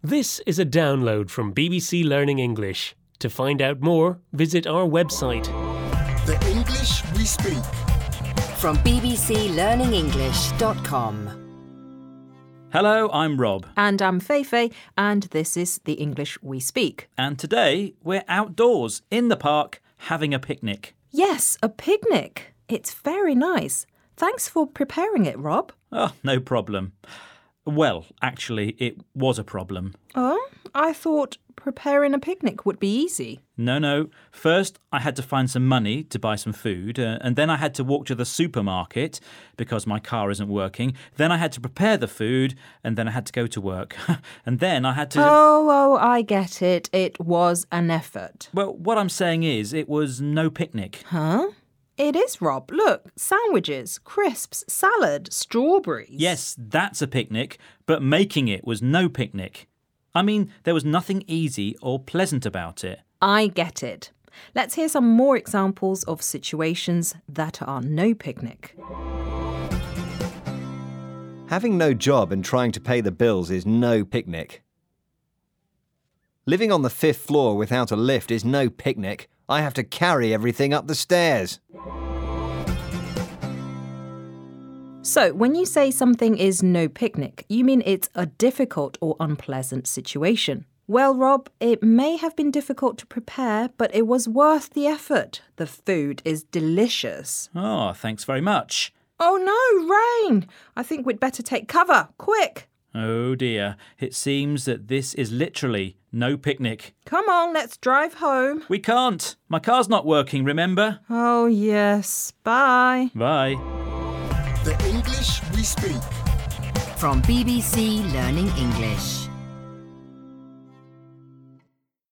This is a download from BBC Learning English. To find out more, visit our website. The English we speak. From bbclearningenglish.com. Hello, I'm Rob. And I'm Feifei, and this is the English we speak. And today we're outdoors in the park having a picnic. Yes, a picnic. It's very nice. Thanks for preparing it, Rob. Oh, no problem. Well, actually, it was a problem. Oh, I thought preparing a picnic would be easy. No. First, I had to find some money to buy some food, and then I had to walk to the supermarket because my car isn't working. Then I had to prepare the food, and then I had to go to work. And then I had to... Oh, I get it. It was an effort. Well, what I'm saying is it was no picnic. Huh? It is, Rob. Look, sandwiches, crisps, salad, strawberries. Yes, that's a picnic, but making it was no picnic. I mean, there was nothing easy or pleasant about it. I get it. Let's hear some more examples of situations that are no picnic. Having no job and trying to pay the bills is no picnic. Living on the 5th floor without a lift is no picnic. I have to carry everything up the stairs. So, when you say something is no picnic, you mean it's a difficult or unpleasant situation. Well, Rob, it may have been difficult to prepare, but it was worth the effort. The food is delicious. Oh, thanks very much. Oh no, rain! I think we'd better take cover, quick! Oh dear, it seems that this is literally no picnic. Come on, let's drive home. We can't. My car's not working, remember? Oh yes, bye. Bye. The English we speak. From BBC Learning English.